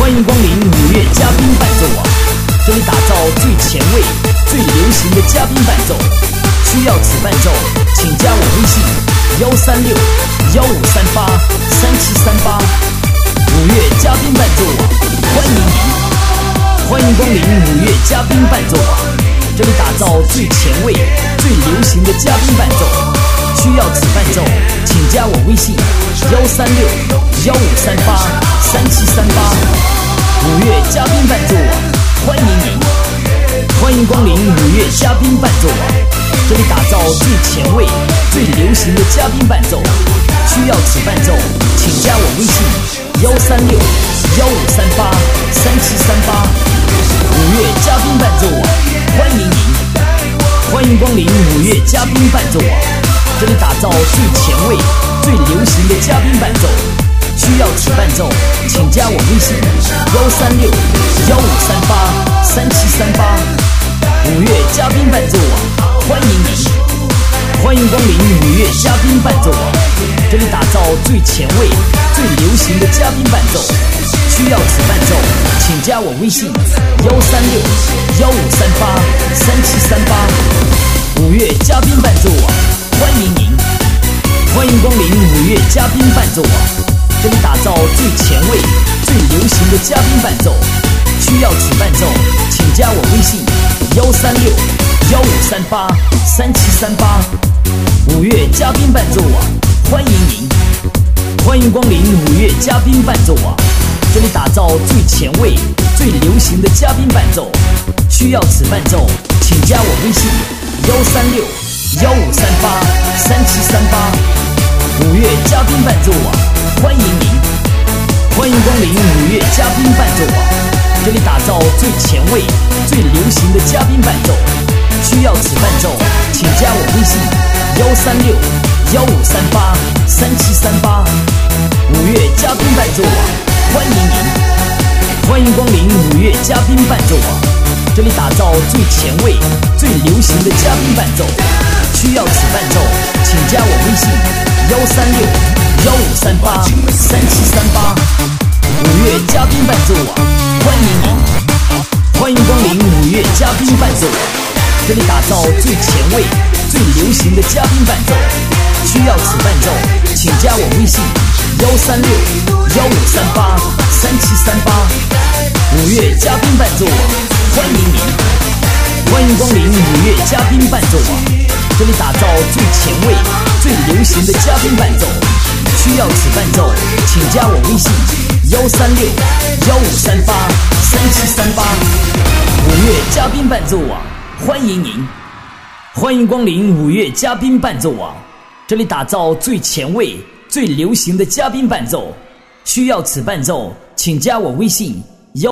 欢迎光临五月嘉宾伴奏网，这里打造最前卫、最流行的嘉宾伴奏。需要此伴奏，请加我微信136-1538-3738。五月嘉宾伴奏网，欢迎您！欢迎光临五月嘉宾伴奏网，这里打造最前卫、最流行的嘉宾伴奏。需要此伴奏，请加我微信136-1538-3738。五月嘉宾伴奏网，欢迎您！欢迎光临五月嘉宾伴奏网，这里打造最前卫、最流行的嘉宾伴奏。需要此伴奏，请加我微信136-1538-3738。五月嘉宾伴奏网，欢迎您！欢迎光临五月嘉宾伴奏网，这里打造最前卫、最流行的嘉宾伴奏。需要此伴奏，请加我微信136-1538-3738。五月嘉宾伴奏网，欢迎您！欢迎光临五月嘉宾伴奏网，这里打造最前卫、最流行的嘉宾伴奏。需要此伴奏，请加我微信136-1538-3738。五月嘉宾伴奏网，欢迎您！欢迎光临五月嘉宾伴奏网，这里打造最前卫、最流行的嘉宾伴奏。需要此伴奏，请加我微信136-1538-3738。五月嘉宾伴奏网，欢迎您！欢迎光临五月嘉宾伴奏网，这里打造最前卫、最流行的嘉宾伴奏。需要此伴奏，请加我微信136-1538-3738。五月嘉宾伴奏网，欢迎您！欢迎光临五月嘉宾伴奏网，这里打造最前卫、最流行的嘉宾伴奏。需要此伴奏，请加我微信136-1538-3738。五月嘉宾伴奏网，欢迎您！欢迎光临五月嘉宾伴奏网，这里打造最前卫、最流行的嘉宾伴奏。需要此伴奏，请加我微信136-1538-3738。五月嘉宾伴奏网，欢迎您！欢迎光临五月嘉宾伴奏网，这里打造最前卫、最流行的嘉宾伴奏。需要此伴奏，请加我微信136-1538-3738。五月嘉宾伴奏网，欢迎您！欢迎光临五月嘉宾伴奏网，这里打造最前卫、最流行的嘉宾伴奏。需要此伴奏，请加我微信136-1538-3738。五月嘉宾伴奏网，欢迎您！欢迎光临五月嘉宾伴奏网，这里打造最前卫、最流行的嘉宾伴奏。需要此伴奏，请加我微信